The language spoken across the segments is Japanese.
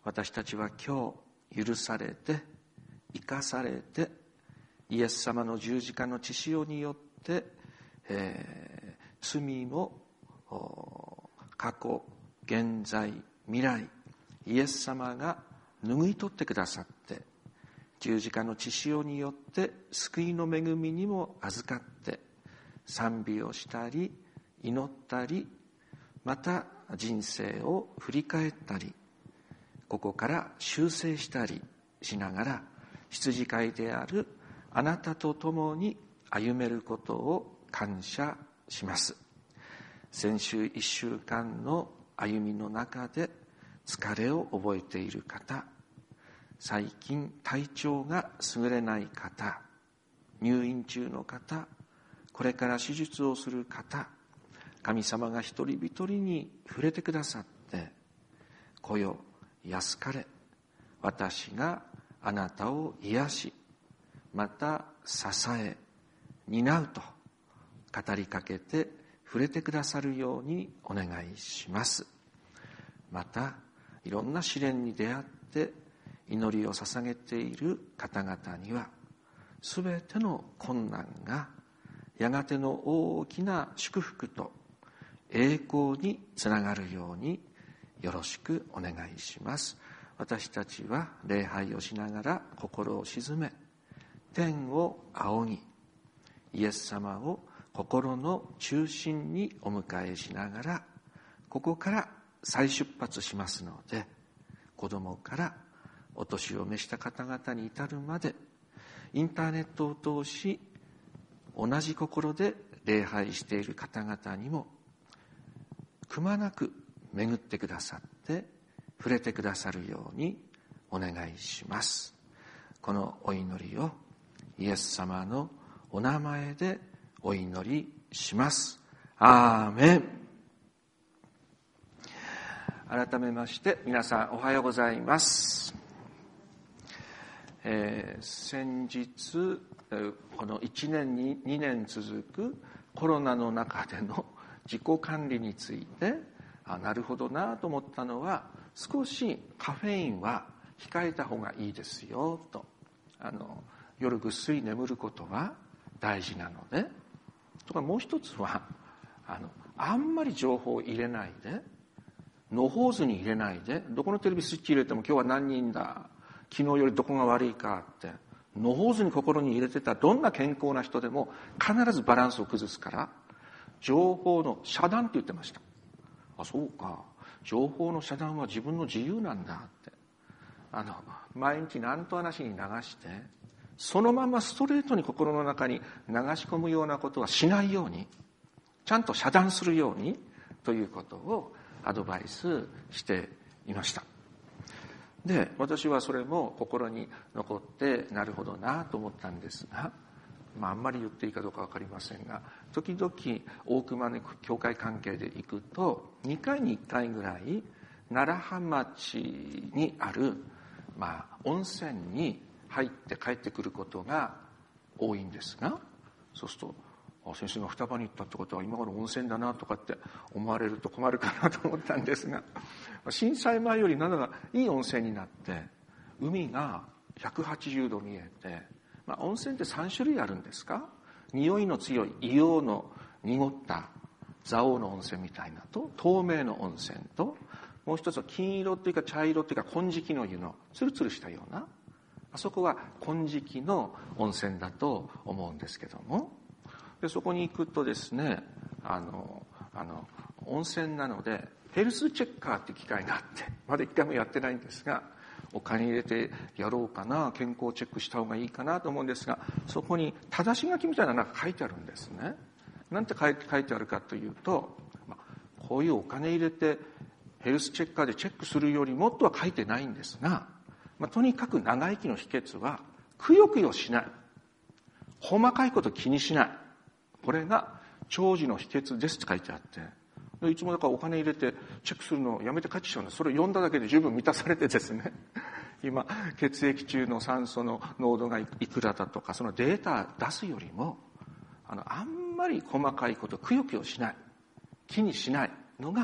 私たちは今日許されて生かされて、イエス様の十字架の血潮によって、罪も過去現在未来、イエス様が拭い取ってくださって、十字架の血潮によって救いの恵みにも預かって、賛美をしたり祈ったり、また人生を振り返ったり、ここから修正したりしながら、羊飼いであるあなたと共に歩めることを感謝します。先週1週間の歩みの中で疲れを覚えている方、最近体調が優れない方、入院中の方、これから手術をする方、神様が一人一人に触れてくださって、来よ安かれ、私があなたを癒し、また支え担うと語りかけて触れてくださるようにお願いします。またいろんな試練に出会って祈りを捧げている方々には、すべての困難がやがての大きな祝福と栄光につながるようによろしくお願いします。私たちは礼拝をしながら心を静め、天を仰ぎ、イエス様を心の中心にお迎えしながら、ここから再出発しますので、子供からお年を召した方々に至るまで、インターネットを通し同じ心で礼拝している方々にもくまなく巡ってくださって触れてくださるようにお願いします。このお祈りをイエス様のお名前でお祈りします。アーメン。改めまして皆さんおはようございます。先日この1年2年続くコロナの中での自己管理について、なるほどなと思ったのは、少しカフェインは控えた方がいいですよと、夜ぐっすり眠ることは大事なので、とかもう一つはあんまり情報を入れないで、野放図に入れないで、どこのテレビスイッチ入れても今日は何人だ、昨日よりどこが悪いかって野放図に心に入れてたどんな健康な人でも必ずバランスを崩すから、情報の遮断って言ってました。そうか、情報の遮断は自分の自由なんだって、毎日何と話に流してそのままストレートに心の中に流し込むようなことはしないように、ちゃんと遮断するようにということをアドバイスしていました。で、私はそれも心に残ってなるほどなと思ったんですが、あんまり言っていいかどうか分かりませんが、時々大熊の教会関係で行くと2回に1回ぐらい楢葉町にある、温泉に入って帰ってくることが多いんですが、そうすると先生が双葉に行ったってことは今頃温泉だなとかって思われると困るかなと思ったんですが、震災前よりなんだかいい温泉になって、海が180度見えて、温泉って3種類あるんですか。匂いの強い硫黄の濁った蔵王の温泉みたいなと、透明の温泉と、もう一つは金色っていうか茶色っていうか金色の湯のツルツルしたような、あそこは金色の温泉だと思うんですけども、でそこに行くとですね、温泉なのでヘルスチェッカーって機械があって、まだ一回もやってないんですが、お金入れてやろうかな、健康チェックした方がいいかなと思うんですが、そこに正し書きみたいなのが書いてあるんですね。なんて書いてあるかというと、こういうお金入れてヘルスチェッカーでチェックするよりもっとは書いてないんですが、とにかく長生きの秘訣はくよくよしない、細かいこと気にしない、これが長寿の秘訣ですって書いてあって、いつもだからお金入れてチェックするのをやめて帰ってきちゃうんです。それを読んだだけで十分満たされてですね、今血液中の酸素の濃度がいくらだとか、そのデータ出すよりもあんまり細かいことくよくよしない、気にしないのが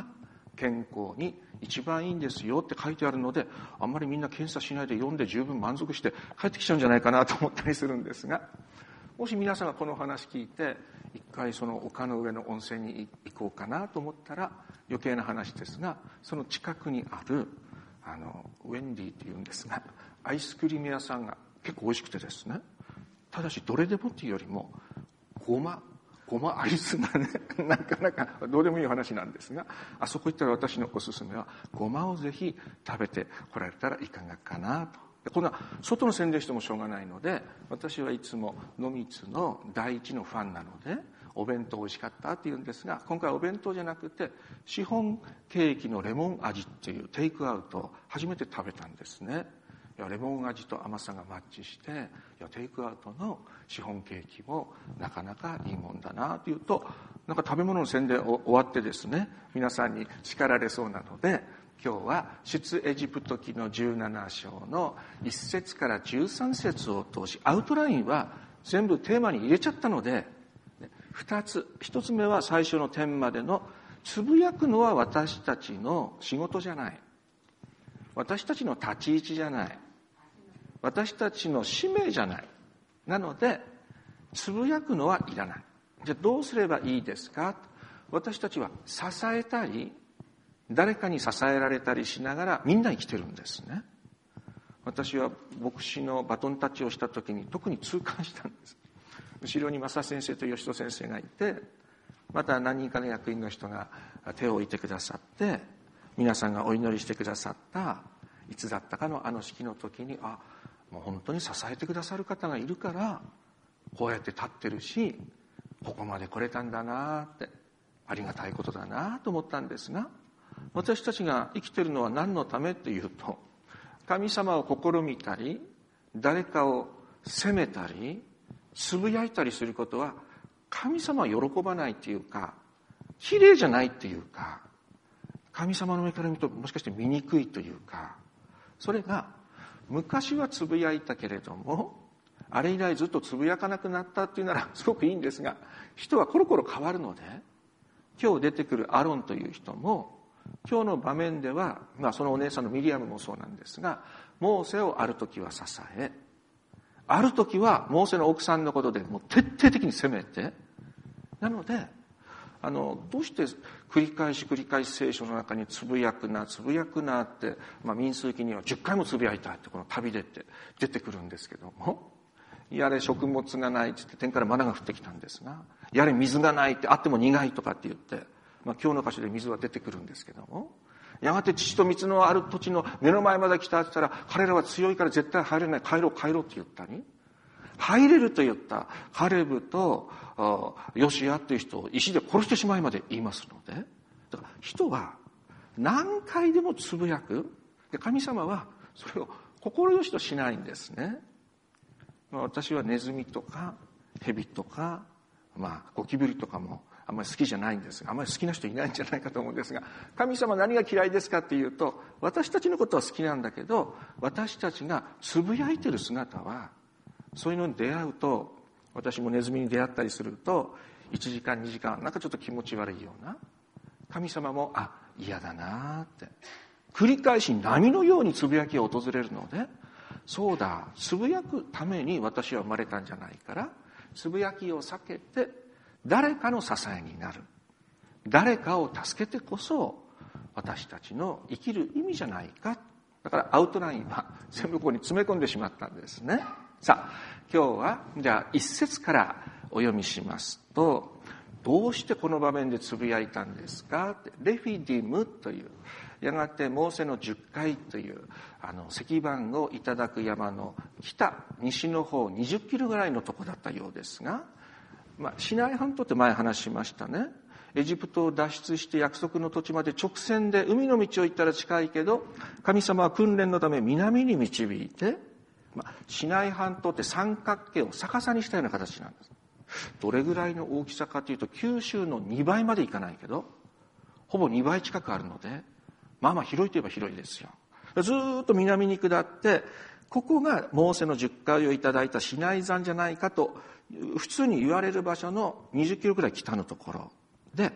健康に一番いいんですよって書いてあるので、あんまりみんな検査しないで読んで十分満足して帰ってきちゃうんじゃないかなと思ったりするんですが、もし皆さんがこの話聞いて一回その丘の上の温泉に行こうかなと思ったら、余計な話ですが、その近くにあるウェンディっていうんですが、アイスクリーム屋さんが結構美味しくてですね、ただしどれでもっていうよりもごまアイスがね、なかなかどうでもいい話なんですが、あそこ行ったら私のおすすめはごまをぜひ食べてこられたらいかがかなと。こんな外の宣伝してもしょうがないので、私はいつも野光の第一のファンなので、お弁当美味しかったって言うんですが、今回お弁当じゃなくてシフォンケーキのレモン味っていうテイクアウトを初めて食べたんですね。いやレモン味と甘さがマッチして、いやテイクアウトのシフォンケーキもなかなかいいもんだなというと、なんか食べ物の宣伝終わってですね、皆さんに叱られそうなので、今日は出エジプト記の17章の1節から13節を通し、アウトラインは全部テーマに入れちゃったので、2つ。1つ目は最初の点までの、つぶやくのは私たちの仕事じゃない、私たちの立ち位置じゃない、私たちの使命じゃない。なのでつぶやくのはいらない。じゃあどうすればいいですか。私たちは支えたり、誰かに支えられたりしながらみんな生きてるんですね。私は牧師のバトンタッチをした時に特に痛感したんです。後ろに正先生と吉戸先生がいて、また何人かの役員の人が手を置いてくださって、皆さんがお祈りしてくださったいつだったかのあの式の時に、もう本当に支えてくださる方がいるからこうやって立ってるし、ここまで来れたんだなって、ありがたいことだなと思ったんですが、私たちが生きてるのは何のためっていうと、神様を試みたり、誰かを責めたりつぶやいたりすることは神様は喜ばないっていうか、綺麗じゃないっていうか、神様の目から見るともしかして醜いというか、それが昔はつぶやいたけれどもあれ以来ずっとつぶやかなくなったっていうならすごくいいんですが、人はコロコロ変わるので、今日出てくるアロンという人も今日の場面では、そのお姉さんのミリアムもそうなんですが、モーセをある時は支え、ある時はモーセの奥さんのことでもう徹底的に責めて、なのでどうして繰り返し聖書の中につぶやくなって、民数記には10回もつぶやいたってこの旅でって出てくるんですけども、やれ食物がないって言って天からマナが降ってきたんですが、やれ水がないってあっても苦いとかって言って、今日の箇所で水は出てくるんですけども、やがて乳と蜜のある土地の目の前まで来たって言ったら、彼らは強いから絶対入れない、帰ろうって言ったり、入れると言ったカレブとヨシアっていう人を石で殺してしまいまで言いますので、だから人は何回でもつぶやく。で、神様はそれを心よしとしないんですね。私はネズミとかヘビとか、ゴキブリとかもあんまり好きじゃないんですが、あんまり好きな人いないんじゃないかと思うんですが、神様何が嫌いですかっていうと、私たちのことは好きなんだけど、私たちがつぶやいてる姿は、そういうのに出会うと、私もネズミに出会ったりすると、1時間2時間なんかちょっと気持ち悪いような、神様も嫌だなって繰り返し波のようにつぶやきが訪れるので、そうだ、つぶやくために私は生まれたんじゃないから、つぶやきを避けて誰かの支えになる、誰かを助けてこそ私たちの生きる意味じゃないか。だからアウトラインは全部ここに詰め込んでしまったんですね。さあ、今日はじゃあ一節からお読みしますと、どうしてこの場面でつぶやいたんですかって、レフィディムという、やがてモーセの10回という石板をいただく山の西の方20キロぐらいのとこだったようですが、シナイ半島って前話しましたね。エジプトを脱出して約束の土地まで直線で海の道を行ったら近いけど、神様は訓練のため南に導いて、シナイ半島って三角形を逆さにしたような形なんです。どれぐらいの大きさかというと、九州の2倍までいかないけどほぼ2倍近くあるので、広いといえば広いですよ。ずっと南に下って、ここがモーセの10回をいただいたシナイ山じゃないかと普通に言われる場所の20キロぐらい北のところで、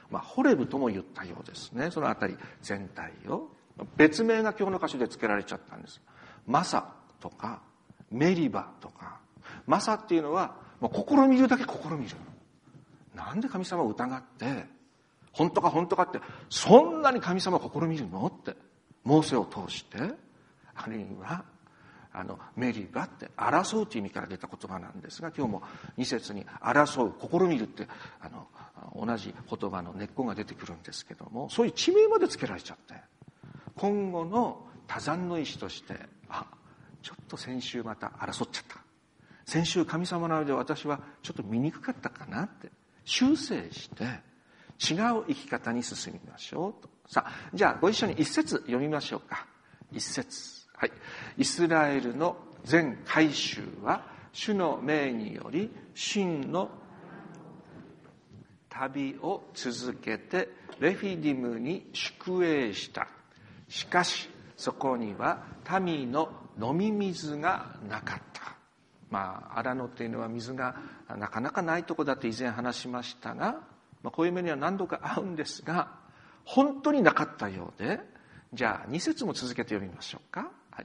ホレブとも言ったようですね。そのあたり全体を。別名が今日の箇所で付けられちゃったんです。マサとかメリバとか。マサっていうのはもう試みるだけ試みる。なんで神様を疑って本当か本当かってそんなに神様を試みるのってモーセを通して、あるいはメリバって争うという意味から出た言葉なんですが、今日も2節に争う試みるって同じ言葉の根っこが出てくるんですけども、そういう地名まで付けられちゃって、今後の多山の意志として、ちょっと先週また争っちゃった、先週神様の間で私はちょっと見にくかったかなって修正して違う生き方に進みましょうと。さあ、じゃあご一緒に一節読みましょうか。一節。はい。イスラエルの全会衆は主の命により真の旅を続けてレフィディムに宿営した。しかしそこには民の飲み水がなかった。荒野というのは水がなかなかないとこだと以前話しましたが、こういう目には何度か会うんですが、本当になかったようで、じゃあ2節も続けて読みましょうか。はい、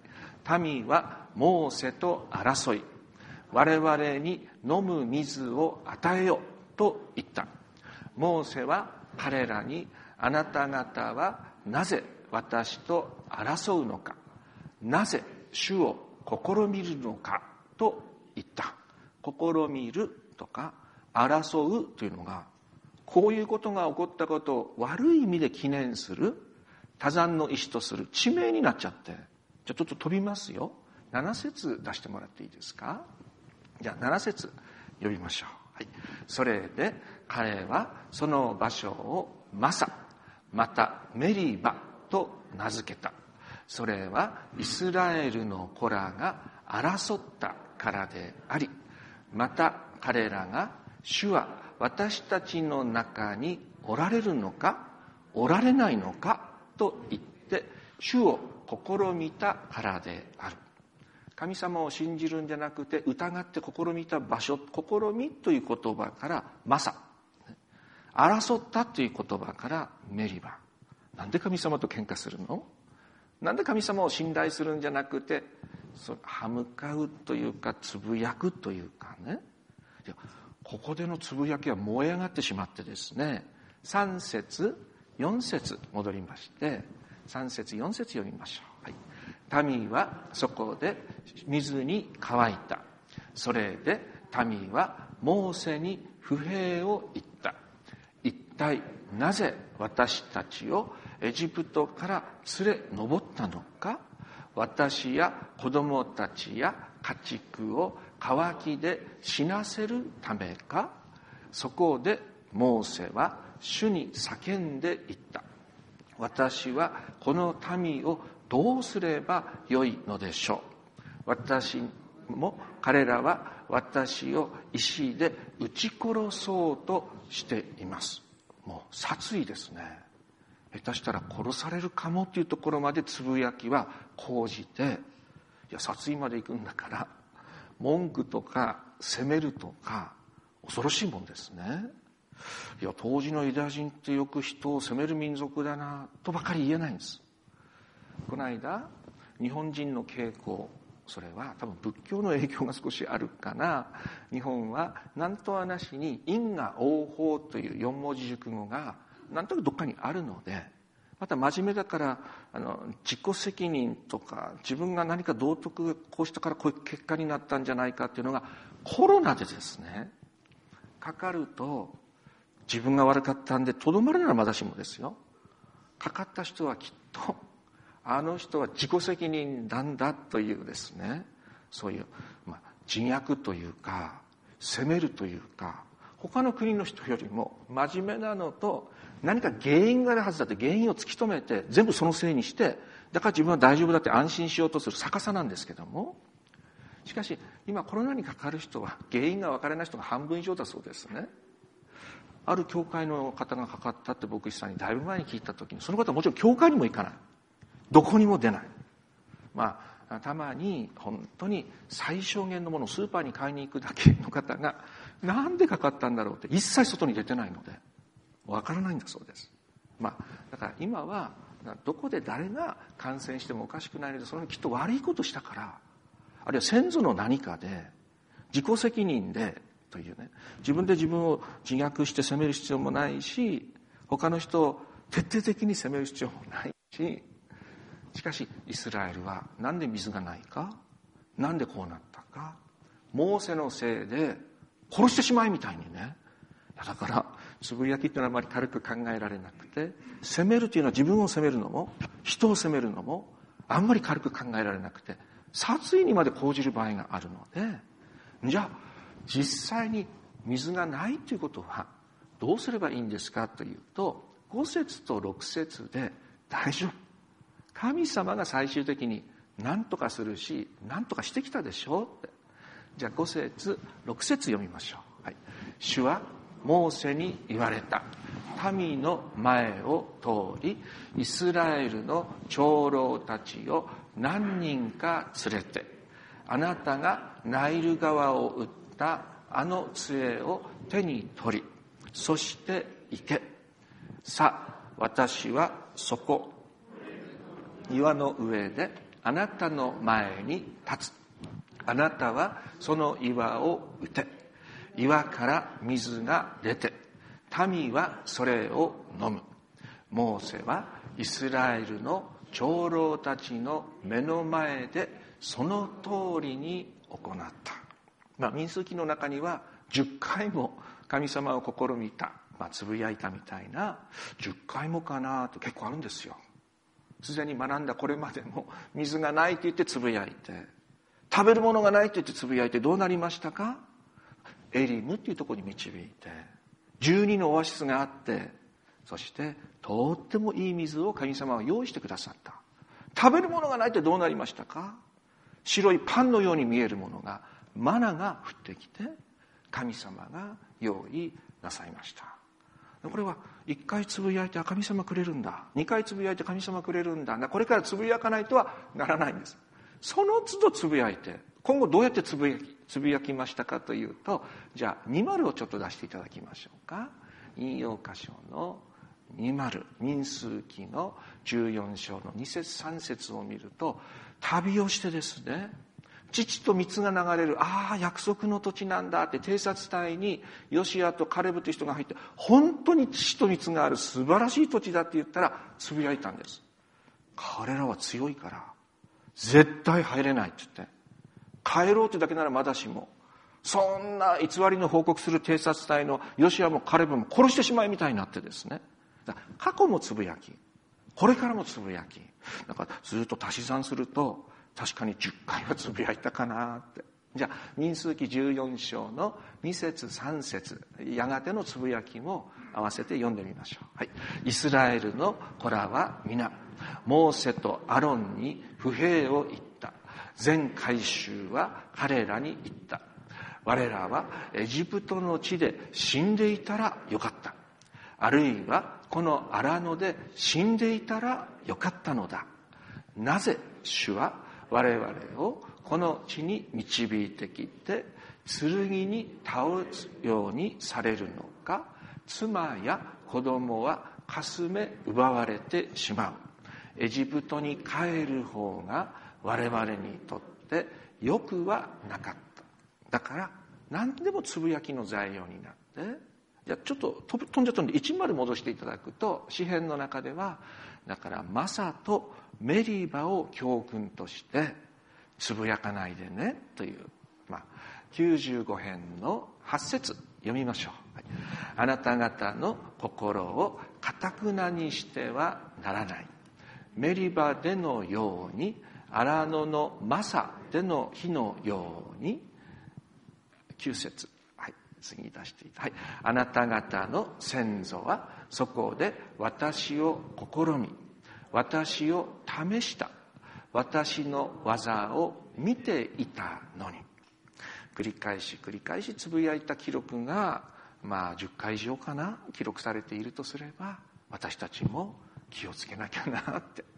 民はモーセと争い、我々に飲む水を与えよと言った。モーセは彼らに、あなた方はなぜ私と争うのか、なぜ主を試みるのかと言った。試みるとか争うというのが、こういうことが起こったことを悪い意味で記念する、多山の意志とする地名になっちゃって、じゃあちょっと飛びますよ。7節出してもらっていいですか。じゃあ7節読みましょう。はい、それで彼はその場所をマサ、またメリバと名付けた。それはイスラエルの子らが争ったからであり、また彼らが主は私たちの中におられるのかおられないのかと言って主を試みたからである。神様を信じるんじゃなくて疑って試みた場所、試みという言葉からマサ、争ったという言葉からメリバ。なんで神様と喧嘩するの？なんで神様を信頼するんじゃなくて歯向かうというかつぶやくというかね。ここでのつぶやきは燃え上がってしまってですね、3節4節戻りまして3節4節読みましょう。はい、民はそこで水に乾いた。それで民はモーセに不平を言った。一体なぜ私たちをエジプトから連れ上ったのか。私や子供たちや家畜を乾きで死なせるためか。そこでモーセは主に叫んで言った。私はこの民をどうすればよいのでしょう。私も彼らは私を石で撃ち殺そうとしています。もう殺意ですね。下手したら殺されるかもというところまでつぶやきは講じて、いや殺意まで行くんだから文句とか責めるとか恐ろしいもんですね。いや当時のユダヤ人ってよく人を責める民族だなとばかり言えないんです。この間日本人の傾向、それは多分仏教の影響が少しあるかな。日本は何とはなしに因果応報という4文字熟語がなんとなくどっかにあるので、また真面目だから自己責任とか自分が何か道徳こうしたからこういう結果になったんじゃないかっていうのがコロナでですねかかると、自分が悪かったんでとどまるならまだしもですよ、かかった人はきっとあの人は自己責任なんだというですね、そういう、自虐というか責めるというか、他の国の人よりも真面目なのと、何か原因があるはずだって原因を突き止めて全部そのせいにして、だから自分は大丈夫だって安心しようとする逆さなんですけども、しかし今コロナにかかる人は原因が分からない人が半分以上だそうですね。ある教会の方がかかったって牧師さんにだいぶ前に聞いた時に、その方はもちろん教会にも行かない、どこにも出ない、たまに本当に最小限のものをスーパーに買いに行くだけの方がなんでかかったんだろうって、一切外に出てないので、 わからないんだそうです。だから今はどこで誰が感染してもおかしくないので、それはきっと悪いことしたから、あるいは先祖の何かで自己責任でというね、自分で自分を自虐して責める必要もないし、他の人を徹底的に責める必要もないし、しかしイスラエルはなんで水がないか、なんでこうなったか、モーセのせいで殺してしまいみたいにね。だからつぶやきっていうのはあまり軽く考えられなくて、責めるというのは自分を責めるのも人を責めるのもあんまり軽く考えられなくて、殺意にまで講じる場合があるので、じゃあ実際に水がないということはどうすればいいんですかというと、5節と6節で大丈夫、神様が最終的に何とかするし何とかしてきたでしょうって。じゃあ5節6節読みましょう。はい、主はモーセに言われた。民の前を通りイスラエルの長老たちを何人か連れて、あなたがナイル川を打ったあの杖を手に取り、そして行け。さあ私はそこ岩の上であなたの前に立つ。あなたはその岩を打て。岩から水が出て、民はそれを飲む。モーセはイスラエルの長老たちの目の前でその通りに行った。民数記の中には10回も神様を試みた、つぶやいたみたいな、10回もかなと結構あるんですよ。すでに学んだこれまでも水がないと言ってつぶやいて、食べるものがないと言ってつぶやいて、どうなりましたか？エリムっていうところに導いて、12のオアシスがあって、そしてとってもいい水を神様は用意してくださった。食べるものがないってどうなりましたか？白いパンのように見えるものが、マナが降ってきて神様が用意なさいました。これは1回つぶやいて神様くれるんだ、2回つぶやいて神様くれるんだ、これからつぶやかないとはならないんです。その都度つぶやいて、今後どうやってつぶやきましたかというと、じゃあ20をちょっと出していただきましょうか。引用箇所の20、民数記の14章の2節3節を見ると、旅をしてですね、父と蜜が流れる、約束の土地なんだって偵察隊にヨシアとカレブという人が入って、本当に父と蜜がある素晴らしい土地だって言ったらつぶやいたんです。彼らは強いから絶対入れないって言って、帰ろうってだけならまだしも、そんな偽りの報告する偵察隊のヨシアもカレブも殺してしまいみたいになってですね、過去もつぶやき、これからもつぶやき、だからずっと足し算すると確かに10回はつぶやいたかなって。じゃあ民数記14章の2節3節、やがてのつぶやきも合わせて読んでみましょう。はい、イスラエルの子らは皆モーセとアロンに不平を言った。全会衆は彼らに言った。我らはエジプトの地で死んでいたらよかった。あるいはこの荒野で死んでいたらよかったのだ。なぜ主は我々をこの地に導いてきて剣に倒すようにされるのか。妻や子供はかすめ奪われてしまう。エジプトに帰る方が我々にとってよくはなかった。だから何でもつぶやきの材料になって、じゃあちょっと飛んじゃったんで10戻していただくと、詩編の中ではだからマサとメリバを教訓としてつぶやかないでねという、95編の8節読みましょう。はい、あなた方の心を堅くなにしてはならない。メリバでのように荒野のマサでの日のように。9節、次に出していた。あなた方の先祖はそこで私を試み、私を試した。私の技を見ていたのに。繰り返し繰り返しつぶやいた記録が10回以上かな記録されているとすれば、私たちも気をつけなきゃなって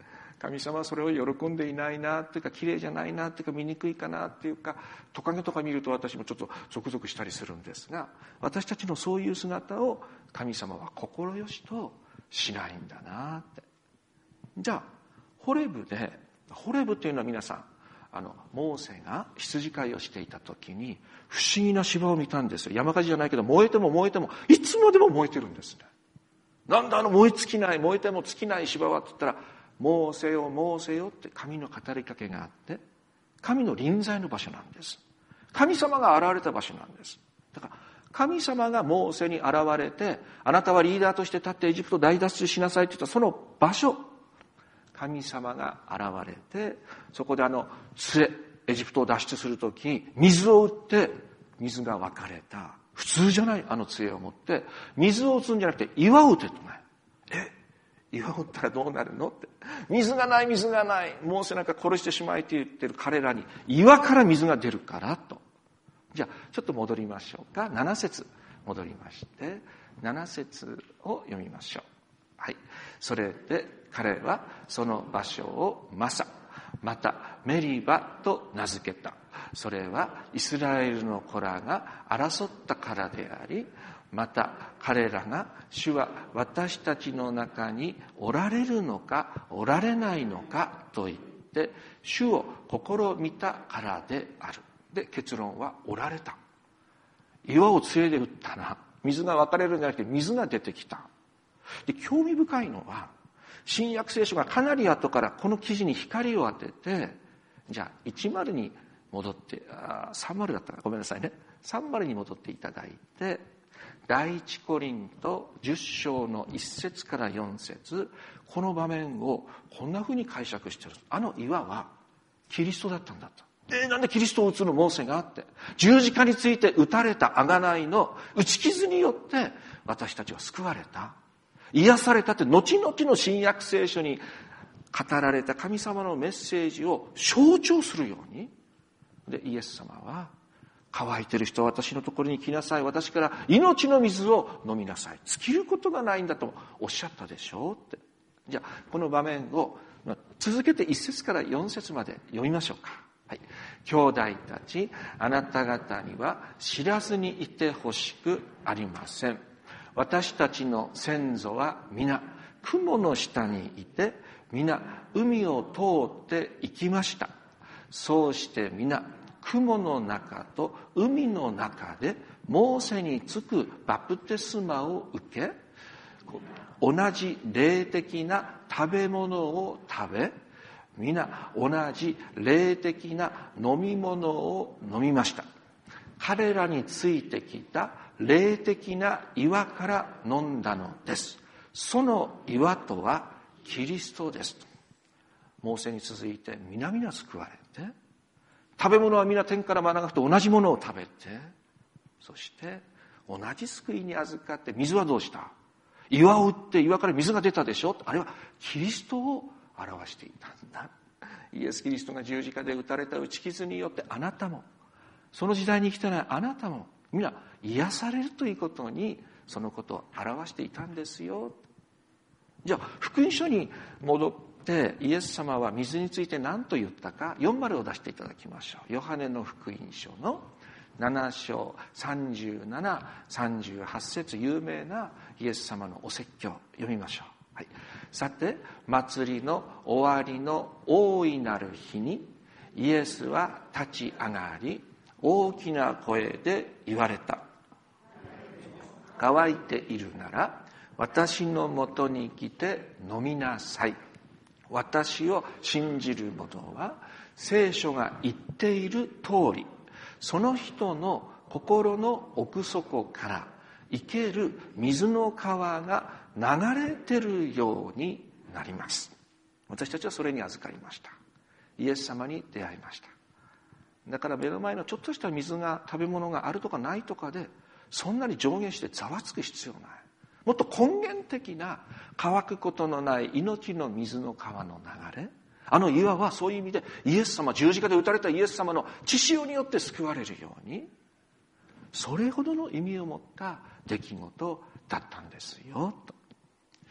神様はそれを喜んでいないなっていうか、綺麗じゃないなっていうか、醜いかなっていうか、トカゲとか見ると私もちょっとゾクゾクしたりするんですが、私たちのそういう姿を神様は心よしとしないんだなって。じゃあホレブっていうのは皆さん、モーセが羊飼いをしていた時に不思議な芝を見たんですよ。山火事じゃないけど、燃えてもいつまでも燃えてるんですね。なんだ燃えても尽きない芝はって言ったら、モーセよって神の語りかけがあって、神の臨在の場所なんです。神様が現れた場所なんです。だから神様がモーセに現れて、あなたはリーダーとして立ってエジプトを大脱出しなさいって言ったその場所、神様が現れて、そこでエジプトを脱出するときに水を打って水が分かれた。普通じゃない杖を持って水を打つんじゃなくて岩を打てとね。岩を打ったらどうなるのって。水がない。モーセなんか殺してしまいって言ってる彼らに岩から水が出るからと。じゃあちょっと戻りましょうか。7節戻りまして7節を読みましょう。はい。それで彼はその場所をマサ、またメリバと名付けた。それはイスラエルの子らが争ったからであり、また彼らが主は私たちの中におられるのかおられないのかと言って主を試みたからである。で結論はおられた。岩を杖で打ったな。水が分かれるんじゃなくて水が出てきた。で興味深いのは、新約聖書がかなり後からこの記事に光を当てて、じゃあ10に戻って30だったかごめんなさいね、30に戻っていただいて、第一コリント10章の1節から4節、この場面をこんな風に解釈している。岩はキリストだったんだと。なんでキリストを打つのモーセがあって、十字架について打たれた贖いの打ち傷によって私たちは救われた、癒されたって、後々の新約聖書に語られた神様のメッセージを象徴するように、でイエス様は、乾いてる人は私のところに来なさい、私から命の水を飲みなさい、尽きることがないんだとおっしゃったでしょうって。じゃあこの場面を続けて1節から4節まで読みましょうか。はい。兄弟たち、あなた方には知らずにいてほしくありません。私たちの先祖は皆雲の下にいて、皆海を通って行きました。そうして皆雲の中と海の中でモーセにつくバプテスマを受け、同じ霊的な食べ物を食べ、皆同じ霊的な飲み物を飲みました。彼らについてきた霊的な岩から飲んだのです。その岩とはキリストです。モーセに続いて皆救われて、食べ物は皆天からマナが降って同じものを食べて、そして同じ救いに預かって、水はどうした？岩を打って岩から水が出たでしょ。あれはキリストを表していたんだ。イエス・キリストが十字架で打たれた打ち傷によって、あなたも、その時代に生きてないあなたも皆癒されるということに、そのことを表していたんですよ。じゃあ福音書に戻ってイエス様は水について何と言ったか、40を出していただきましょう。ヨハネの福音書の7章37、38節、有名なイエス様のお説教読みましょう。はい、さて祭りの終わりの大いなる日にイエスは立ち上がり、大きな声で言われた。乾いているなら私のもとに来て飲みなさい。私を信じる者は聖書が言っている通り、その人の心の奥底から生ける水の川が流れてるようになります。私たちはそれに預かりました。イエス様に出会いました。だから目の前のちょっとした水が、食べ物があるとかないとかでそんなに上下してざわつく必要ない。もっと根源的な乾くことのない命の水の川の流れ、岩はそういう意味でイエス様、十字架で打たれたイエス様の血潮によって救われるように、それほどの意味を持った出来事だったんですよと。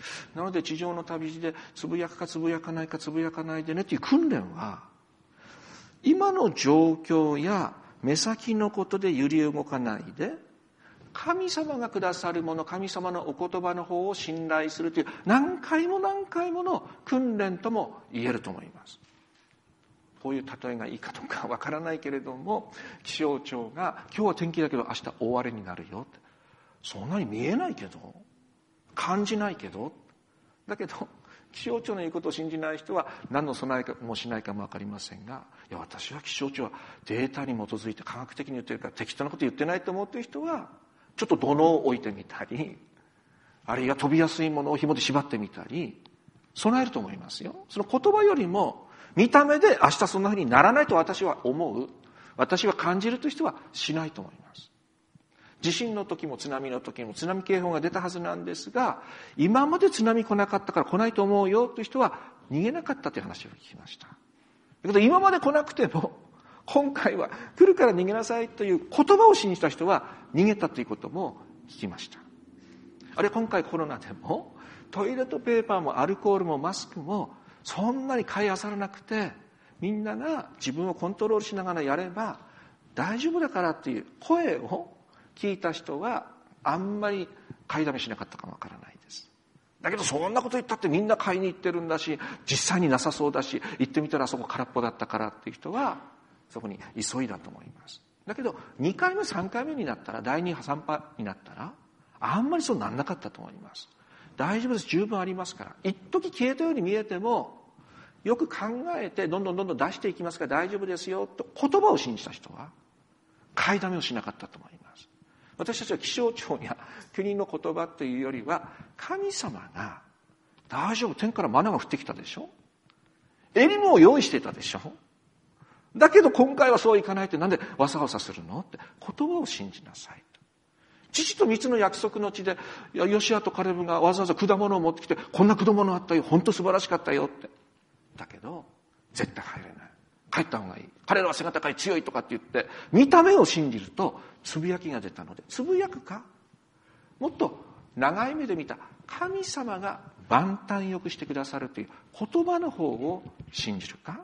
なので地上の旅路でつぶやくかつぶやかないかつぶやかないでねという訓練は、今の状況や目先のことで揺り動かないで、神様がくださるもの、神様のお言葉の方を信頼するという何回も何回もの訓練とも言えると思います。こういう例えがいいかどうかわからないけれども、気象庁が今日は天気だけど明日大荒れになるよって、そんなに見えないけど、感じないけど、だけど気象庁の言うことを信じない人は何の備えもしないかも分かりませんが、いや私は気象庁はデータに基づいて科学的に言ってるから適当なこと言ってないと思っている人は、ちょっと土のを置いてみたり、あるいは飛びやすいものを紐で縛ってみたり備えると思いますよ。その言葉よりも見た目で明日そんなふうにならないと私は思う、私は感じるという人はしないと思います。地震の時も津波の時も津波警報が出たはずなんですが、今まで津波来なかったから来ないと思うよという人は逃げなかったという話を聞きました。だけど今まで来なくても今回は来るから逃げなさいという言葉を信じた人は逃げたということも聞きました。あれ今回コロナでもトイレットペーパーもアルコールもマスクもそんなに買い漁らなくて、みんなが自分をコントロールしながらやれば大丈夫だからっていう声を聞いた人はあんまり買いだめしなかったかもわからないです。だけどそんなこと言ったってみんな買いに行ってるんだし、実際になさそうだし、行ってみたらそこ空っぽだったからっていう人はそこに急いだと思います。だけど2回目3回目になったら、第2波3波になったらあんまりそうなんなかったと思います。大丈夫です、十分ありますから。一時消えたように見えてもよく考えてどんどん出していきますから大丈夫ですよと言葉を信じた人は買いだめをしなかったと思います。私たちは気象庁や国の言葉というよりは、神様が大丈夫、天からマナが降ってきたでしょ、エリムを用意していたでしょ、だけど今回はそういかないってなんでわさわさするのって言葉を信じなさいと。父と蜜の約束の地でヨシアとカレブがわざわざ果物を持ってきて、こんな果物あったよ、本当素晴らしかったよって、だけど絶対入れない、帰った方がいい、彼らは背が高い強いとかって言って見た目を信じるとつぶやきが出たので、つぶやくか、もっと長い目で見た神様が万端よくしてくださるという言葉の方を信じるか。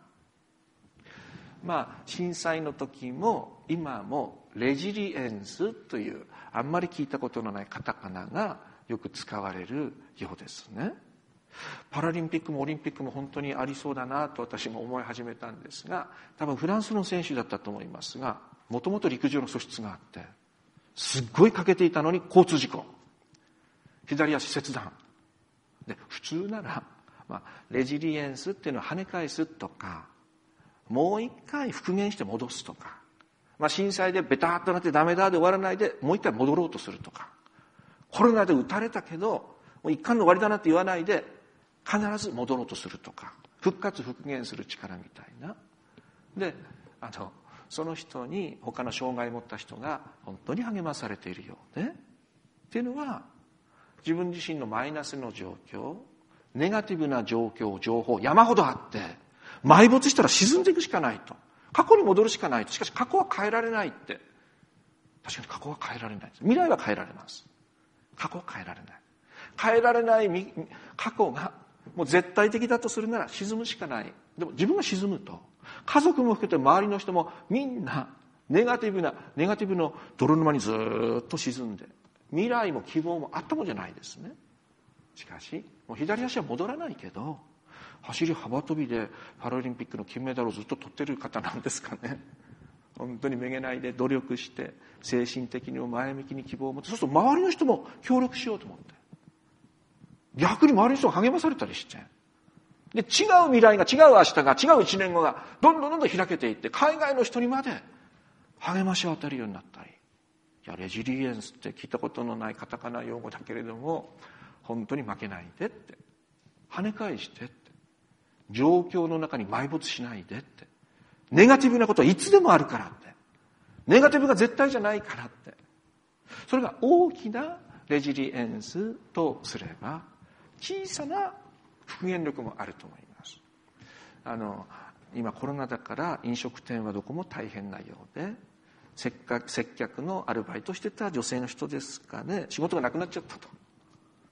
震災の時も今もレジリエンスというあんまり聞いたことのないカタカナがよく使われるようですね。パラリンピックもオリンピックも本当にありそうだなと私も思い始めたんですが、多分フランスの選手だったと思いますが、もともと陸上の素質があってすっごい欠けていたのに交通事故、左足切断で、普通なら、レジリエンスっていうのは跳ね返すとか、もう一回復元して戻すとか、震災でベターっとなってダメだで終わらないでもう一回戻ろうとするとか、コロナで撃たれたけどもう一巻の終わりだなって言わないで必ず戻ろうとするとか、復活復元する力みたいな。でその人に他の障害を持った人が本当に励まされているようでっていうのは、自分自身のマイナスの状況、ネガティブな状況、情報山ほどあって埋没したら沈んでいくしかないと、過去に戻るしかないと。しかし過去は変えられないって、確かに過去は変えられないです。未来は変えられます。過去は変えられない。変えられない過去がもう絶対的だとするなら沈むしかない。でも自分が沈むと家族も含めて周りの人もみんなネガティブの泥沼にずっと沈んで、未来も希望もあったもんじゃないですね。しかしもう左足は戻らないけど、走り幅跳びでパラリンピックの金メダルをずっと取ってる方なんですかね。本当にめげないで努力して精神的にも前向きに希望を持って、そうすると周りの人も協力しようと思って、逆に周りの人が励まされたりして、で違う未来が、違う明日が、違う1年後がどんどん開けていって、海外の人にまで励ましを与えるようになったり。いやレジリエンスって聞いたことのないカタカナ用語だけれども、本当に負けないでって、跳ね返してって、状況の中に埋没しないでって、ネガティブなことはいつでもあるからって、ネガティブが絶対じゃないからって、それが大きなレジリエンスとすれば小さな復元力もあると思います。今コロナだから飲食店はどこも大変なようで、接客のアルバイトしてた女性の人ですかね、仕事がなくなっちゃったと。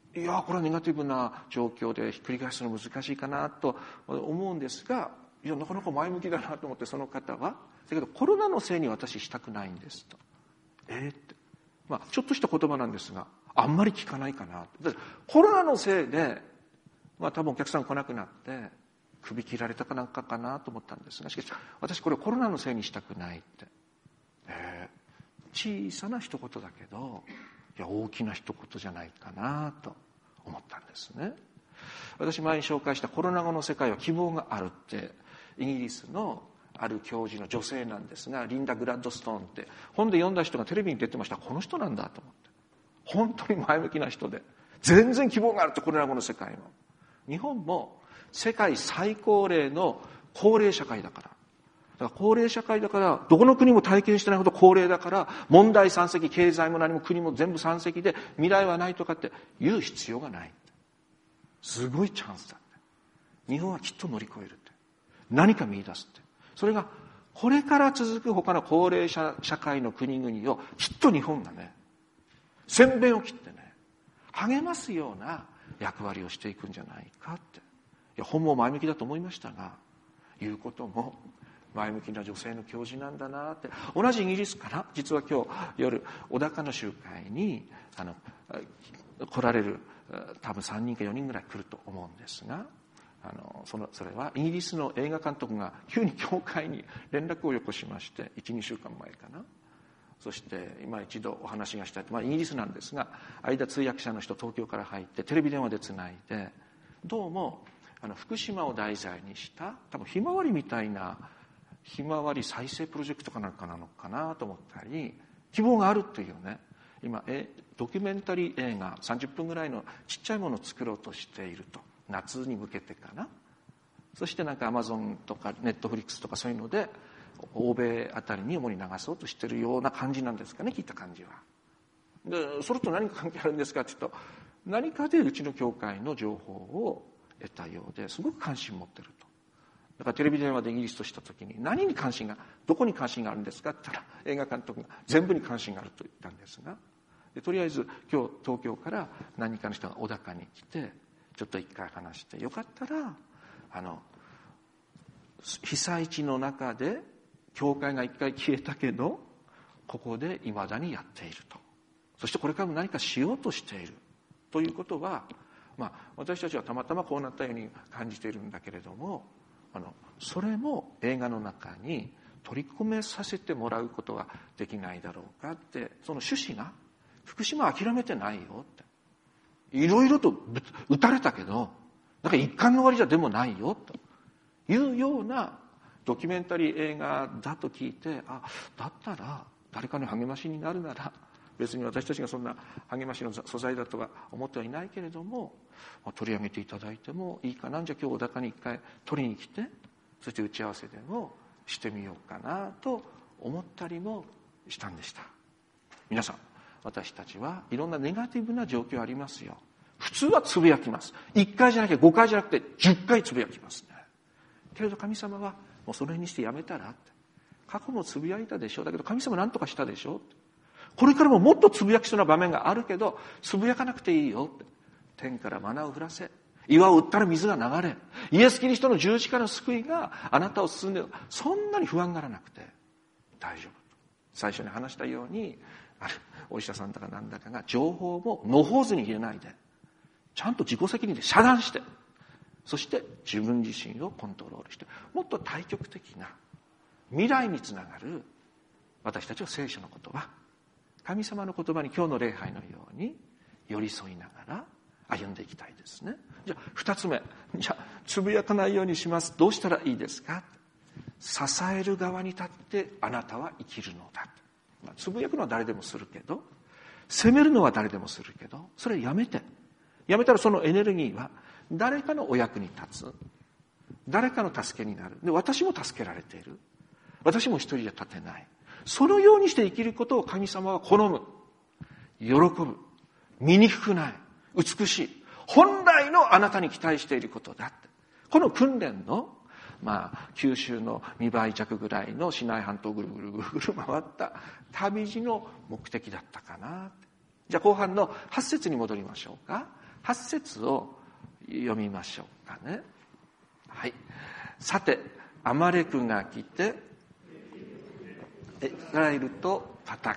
いやこれはネガティブな状況でひっくり返すの難しいかなと思うんですが、いやなかなか前向きだなと思って、その方はだけどコロナのせいに私したくないんですと。ってちょっとした言葉なんですが、あんまり聞かないかな。コロナのせいで、多分お客さん来なくなって首切られたかなんかかなと思ったんですが、しかし私これコロナのせいにしたくないって、小さな一言だけど、いや大きな一言じゃないかなと思ったんですね。私前に紹介したコロナ後の世界は希望があるって、イギリスのある教授の女性なんですが、リンダ・グラッドストーンって本で読んだ人がテレビに出てました。この人なんだと思って、本当に前向きな人で、全然希望があるって、コロナ後の世界も。日本も世界最高齢の高齢社会だから、高齢社会だから、どこの国も体験してないほど高齢だから、問題山積、経済も何も国も全部山積で未来はないとかって言う必要がない。すごいチャンスだって。日本はきっと乗り越えるって、何か見出すって。それがこれから続く他の高齢社会の国々をきっと日本がね、先鞭を切ってね、励ますような役割をしていくんじゃないかって。いや本も前向きだと思いましたが、言うことも前向きな女性の教授なんだなって。同じイギリスから、実は今日夜小高の集会に来られる多分3人か4人ぐらい来ると思うんですが、それはイギリスの映画監督が急に教会に連絡をよこしまして、 1,2 週間前かな。そして今一度お話がしたいと、イギリスなんですが、間通訳者の人東京から入ってテレビ電話でつないで、どうも福島を題材にした多分ひまわりみたいなひまわり再生プロジェクトかなんかなのかなと思ったり、希望があるというね、今ドキュメンタリー映画30分ぐらいのちっちゃいものを作ろうとしていると。夏に向けてかな。そしてアマゾンとかネットフリックスとかそういうので欧米あたりに主に流そうとしているような感じなんですかね、聞いた感じは。でそれと何か関係あるんですかって言うと、何かでうちの教会の情報を得たようですごく関心を持っていると。だからテレビ電話でイギリスとした時に、何に関心が、どこに関心があるんですかって言ったら、映画監督が全部に関心があると言ったんですが、でとりあえず今日東京から何かの人が小高に来てちょっと一回話して、よかったら被災地の中で教会が一回消えたけどここでいまだにやっていると、そしてこれからも何かしようとしているということは、私たちはたまたまこうなったように感じているんだけれども、それも映画の中に取り込めさせてもらうことができないだろうかって。その趣旨が、福島は諦めてないよって、いろいろと撃たれたけど一巻の終わりじゃでもないよというようなドキュメンタリー映画だと聞いて、だったら誰かの励ましになるなら、別に私たちがそんな励ましの素材だとは思ってはいないけれども、取り上げていただいてもいいかな。じゃあ今日小高に一回取りに来て、そして打ち合わせでもしてみようかなと思ったりもしたんでした。皆さん、私たちはいろんなネガティブな状況ありますよ。普通はつぶやきます。1回じゃなきゃ5回じゃなくて10回つぶやきますね。けれど神様はもうそれにしてやめたらって。過去もつぶやいたでしょ。だけど神様何とかしたでしょ。これからももっとつぶやきそうな場面があるけどつぶやかなくていいよって。天からマナを降らせ、岩を打ったら水が流れ、イエス・キリストの十字架の救いがあなたを進んでいる。そんなに不安がらなくて大丈夫。最初に話したように、あるお医者さんだかなんだかが情報も野放図に入れないで、ちゃんと自己責任で遮断して、そして自分自身をコントロールして、もっと対極的な未来につながる私たちは聖書の言葉、神様の言葉に今日の礼拝のように寄り添いながら歩んでいきたいですね。じゃあ2つ目、じゃあつぶやかないようにします。どうしたらいいですか。支える側に立ってあなたは生きるのだ。つぶやくのは誰でもするけど、責めるのは誰でもするけど、それやめたらそのエネルギーは誰かのお役に立つ、誰かの助けになる。で、私も助けられている。私も一人じゃ立てない。そのようにして生きることを神様は好む、喜ぶ、醜くない、美しい、本来のあなたに期待していることだって。この訓練の九州の2倍弱ぐらいのシナイ半島ぐるぐる回った旅路の目的だったかな。じゃあ後半の8節に戻りましょうか。 8節を読みましょうかね。はい。さて、アマレクが来てイスラエルと戦った。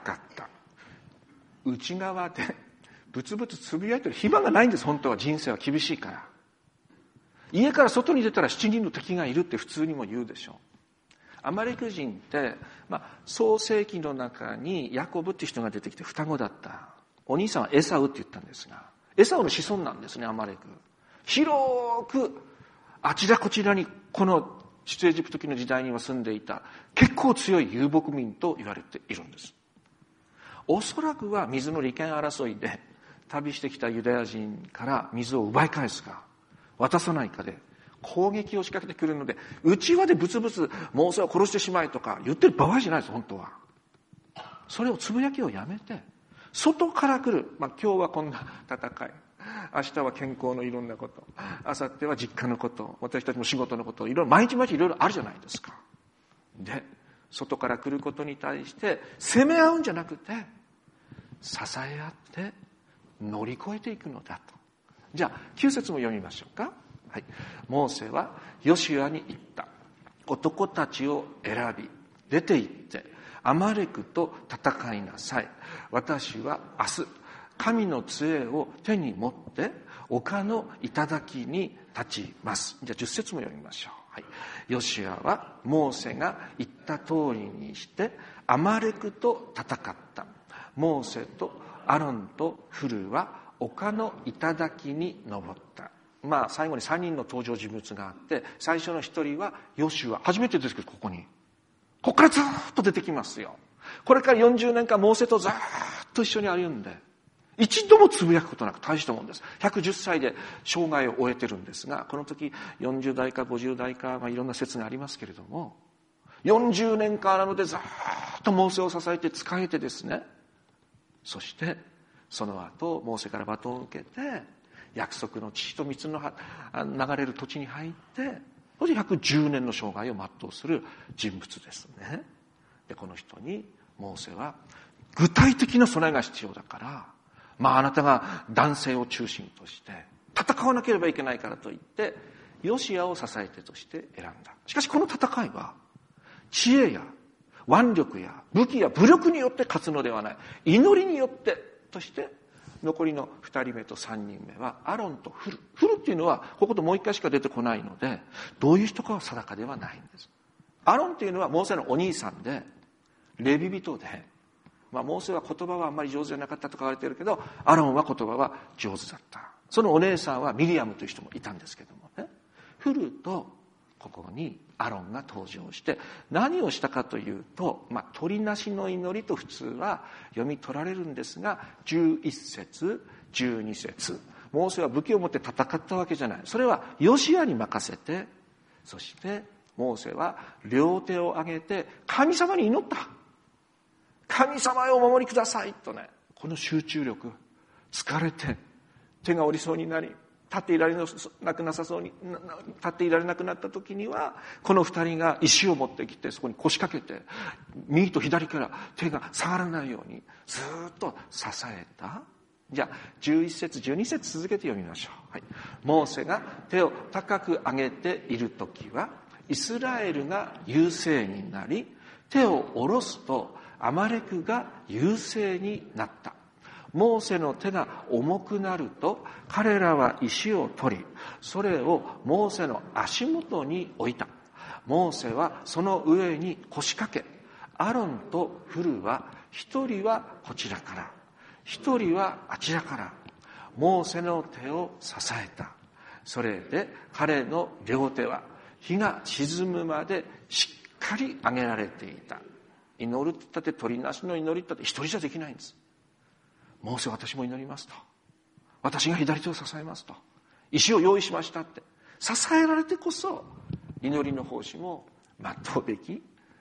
内側でブツブツつぶやいてる暇がないんです。本当は人生は厳しいから。家から外に出たら7人の敵がいるって普通にも言うでしょう。アマレク人って、創世記の中にヤコブって人が出てきて双子だった。お兄さんはエサウって言ったんですが、エサウの子孫なんですね、アマレク。広くあちらこちらにこの出エジプト記の時代には住んでいた結構強い遊牧民と言われているんです。おそらくは水の利権争いで旅してきたユダヤ人から水を奪い返すか渡さないかで攻撃を仕掛けてくるので、内輪でブツブツモーセを殺してしまえとか言ってる場合じゃないです。本当はそれをつぶやきをやめて、外から来る、今日はこんな戦い、明日は健康のいろんなこと、明後日は実家のこと、私たちも仕事のこと、いろいろ毎日いろいろあるじゃないですか。で、外から来ることに対して責め合うんじゃなくて支え合って乗り越えていくのだと。じゃあ9節も読みましょうか。はい。モーセはヨシュアに言った。男たちを選び出て行ってアマレクと戦いなさい。私は明日神の杖を手に持って丘の頂に立ちます。じゃあ10節も読みましょう。はい。ヨシュアはモーセが言った通りにしてアマレクと戦った。モーセとアロンとフルは丘の頂に登った。最後に3人の登場人物があって、最初の1人はヨシュア。初めてですけど、ここからずっと出てきますよ。これから40年間モーセとずっと一緒に歩んで、一度もつぶやくことなく大したもんです。110歳で生涯を終えてるんですが、この時40代か50代か、いろんな説がありますけれども、40年間なのでずっとモーセを支えて仕えてですね、そしてその後モーセからバトンを受けて約束の乳と蜜の流れる土地に入って、そして110年の生涯を全うする人物ですね。で、この人にモーセは具体的な備えが必要だから、あなたが男性を中心として戦わなければいけないからといってヨシアを支え手として選んだ。しかしこの戦いは知恵や腕力や武器や武力によって勝つのではない、祈りによってとして、残りの2人目と3人目はアロンとフル。フルっていうのはここともう一回しか出てこないので、どういう人かは定かではないんです。アロンっていうのはモーセのお兄さんでレビ人で、モーセは言葉はあんまり上手じゃなかったと書かれているけど、アロンは言葉は上手だった。そのお姉さんはミリアムという人もいたんですけどもね。フルとここにアロンが登場して何をしたかというと、取りなしの祈りと普通は読み取られるんですが、11節12節、モーセは武器を持って戦ったわけじゃない。それはヨシアに任せて、そしてモーセは両手を上げて神様に祈った。神様へお守りくださいとね。この集中力、疲れて手が折りそうになり、立っていられなくなった時には、この2人が石を持ってきてそこに腰掛けて、右と左から手が下がらないようにずっと支えた。じゃあ11節12節続けて読みましょう。はい。モーセが手を高く上げている時はイスラエルが優勢になり、手を下ろすとアマレクが優勢になった。モーセの手が重くなると彼らは石を取り、それをモーセの足元に置いた。モーセはその上に腰掛け、アロンとフルは一人はこちらから一人はあちらからモーセの手を支えた。それで彼の両手は日が沈むまでしっかり上げられていた。祈るって言ったって取りなしの祈りって一人じゃできないんです。モーセは私も祈りますと、私が左手を支えますと、石を用意しましたって支えられてこそ祈りの奉仕も全うでき、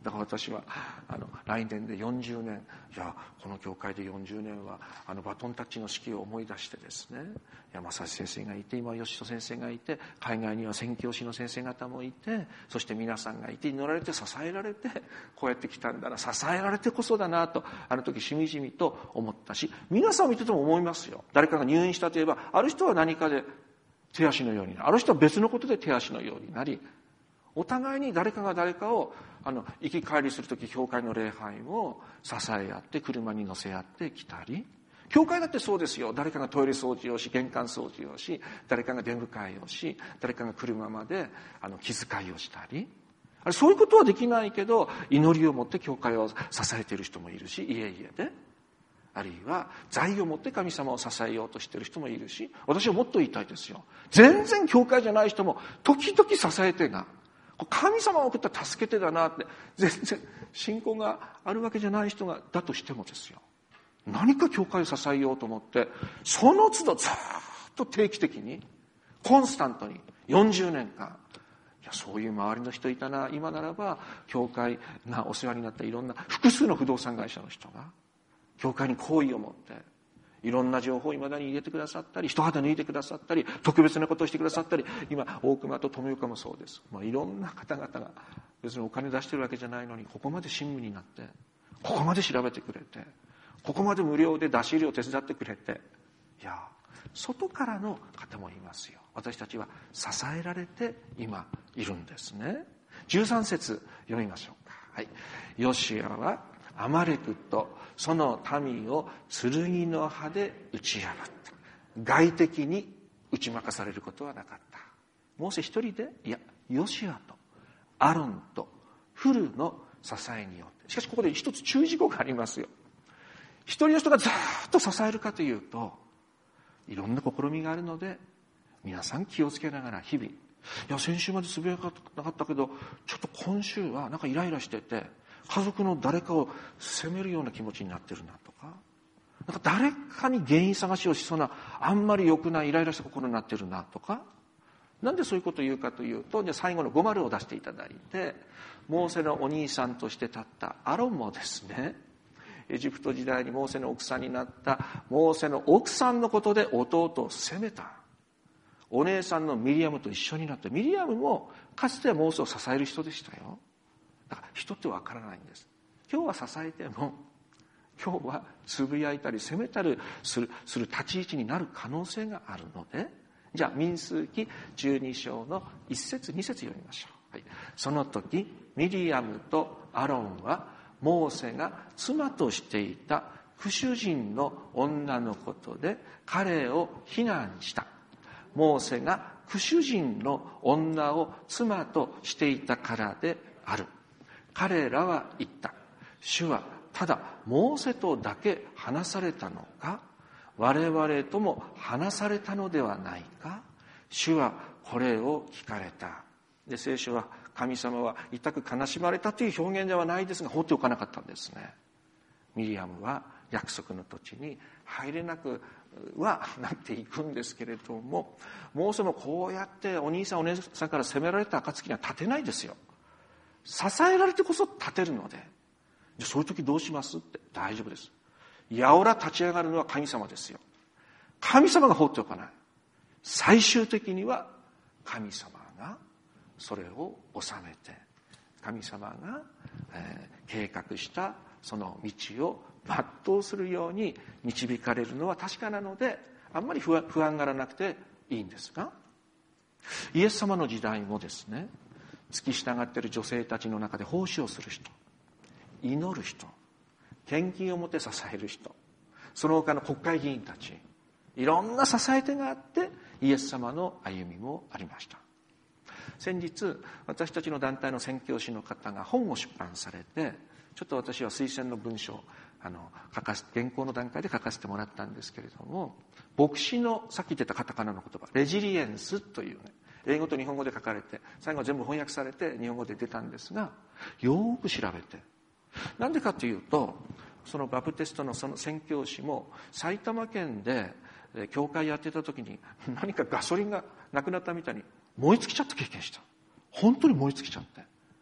だから私は来年で40年、いやこの教会で40年はバトンタッチの式を思い出してですね、山崎先生がいて、今吉戸先生がいて、海外には宣教師の先生方もいて、そして皆さんがいて、祈られて支えられてこうやって来たんだな、支えられてこそだなと時しみじみと思ったし、皆さんを見てても思いますよ。誰かが入院したといえば、ある人は何かで手足のようになる、ある人は別のことで手足のようになり、お互いに誰かが誰かを行き帰りするとき、教会の礼拝を支え合って車に乗せ合って来たり、教会だってそうですよ。誰かがトイレ掃除をし、玄関掃除をし、誰かが出迎えをし、誰かが車まで気遣いをしたり、そういうことはできないけど、祈りを持って教会を支えている人もいるし、家々で、あるいは財を持って神様を支えようとしている人もいるし、私はもっと言いたいですよ。全然教会じゃない人も時々支えてが、神様を送った助けてだなって、全然信仰があるわけじゃない人がだとしてもですよ、何か教会を支えようと思ってその都度ずっと定期的にコンスタントに40年間、いやそういう周りの人いたな。今ならば教会がお世話になったいろんな複数の不動産会社の人が教会に好意を持っていろんな情報を未だに入れてくださったり、一肌脱いでくださったり、特別なことをしてくださったり、今大熊と富岡もそうです。いろんな方々が別にお金出してるわけじゃないのに、ここまで親身になって、ここまで調べてくれて、ここまで無料で出し入れを手伝ってくれて、いや外からの方もいますよ。私たちは支えられて今いるんですね。13節読みましょうか。はい。ヨシアはアマレクとその民を剣の刃で打ち破った。外敵に打ち負かされることはなかった。モーセ一人で、いやヨシアとアロンとフルの支えによって。しかしここで一つ注意事項がありますよ。一人の人がずっと支えるかというと、いろんな試みがあるので、皆さん気をつけながら日々、いや先週までつぶやかなかったけど、ちょっと今週はなんかイライラしてて、家族の誰かを責めるような気持ちになってるなとか、なんか誰かに原因探しをしそうな、あんまり良くないイライラした心になってるなとか。なんでそういうことを言うかというと、じゃあ最後の50を出していただいて、モーセのお兄さんとして立ったアロンもですね、エジプト時代にモーセの奥さんになったモーセの奥さんのことで弟を責めた。お姉さんのミリアムと一緒になって、ミリアムもかつてはモーセを支える人でしたよ。だから人ってわからないんです。今日は支えても、今日はつぶやいたり責めたりする立ち位置になる可能性があるので、じゃあ民数記12章の1節2節読みましょう。はい、その時ミリアムとアロンはモーセが妻としていた不主人の女のことで彼を非難した。モーセが不主人の女を妻としていたからである。彼らは言った。主はただモーセとだけ話されたのか、我々とも話されたのではないか。主はこれを聞かれた。で、聖書は神様は痛く悲しまれたという表現ではないですが、放っておかなかったんですね。ミリアムは約束の土地に入れなくはなっていくんですけれども、モーセもこうやってお兄さんお姉さんから責められた暁には立てないですよ。支えられてこそ立てるので、じゃあそういう時どうしますって。大丈夫です。やおら立ち上がるのは神様ですよ。神様が放っておかない。最終的には神様がそれを収めて、神様が、計画したその道を全うするように導かれるのは確かなので、あんまり不安がらなくていいんですが、イエス様の時代もですね、付き従っている女性たちの中で奉仕をする人、祈る人、献金をもって支える人、その他の国会議員たち、いろんな支え手があってイエス様の歩みもありました。先日私たちの団体の宣教師の方が本を出版されて、ちょっと私は推薦の文章原稿の段階で書かせてもらったんですけれども、牧師のさっき言ってたカタカナの言葉レジリエンスというね、英語と日本語で書かれて、最後は全部翻訳されて日本語で出たんですが、よく調べて、なんでかというと、そのバプテストのその宣教師も埼玉県で教会やってた時に何かガソリンがなくなったみたいに燃え尽きちゃった経験した。本当に燃え尽きちゃって、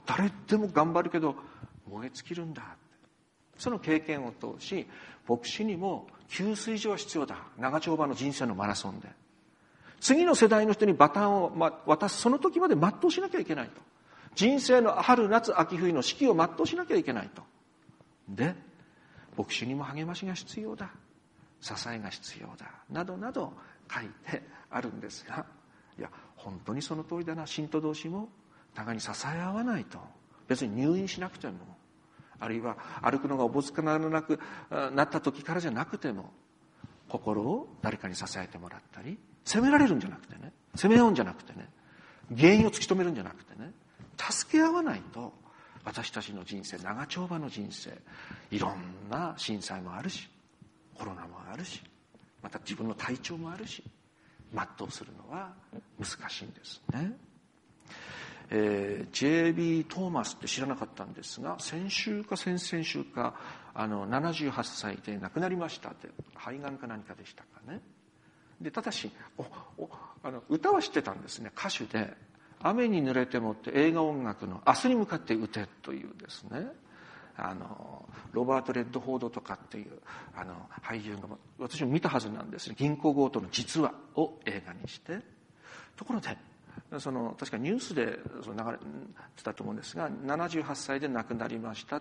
誰でも頑張るけど燃え尽きるんだ。その経験を通し、牧師にも給水所は必要だ。長丁場の人生のマラソンで。次の世代の人にバタンを渡す、その時まで全うしなきゃいけないと。人生の春、夏、秋、冬の四季を全うしなきゃいけないと。で、牧師にも励ましが必要だ。支えが必要だ。などなど書いてあるんですが、いや、本当にその通りだな。信徒同士も互いに支え合わないと。別に入院しなくても、あるいは歩くのがおぼつかなくなった時からじゃなくても、心を誰かに支えてもらったり、責められるんじゃなくてね、責め合うんじゃなくてね、原因を突き止めるんじゃなくてね、助け合わないと、私たちの人生、長丁場の人生、いろんな震災もあるし、コロナもあるし、また自分の体調もあるし、全うするのは難しいんですね。J.B. トーマスって知らなかったんですが、先週か先々週か78歳で亡くなりましたって、肺がんか何かでしたかね。でただし歌は知ってたんですね。歌手で雨に濡れてもって映画音楽の明日に向かって歌てというですね、ロバート・レッドフォードとかっていう俳優が私も見たはずなんですね。銀行強盗の実話を映画にして、ところで確かニュースで流れてたと思うんですが、78歳で亡くなりましたって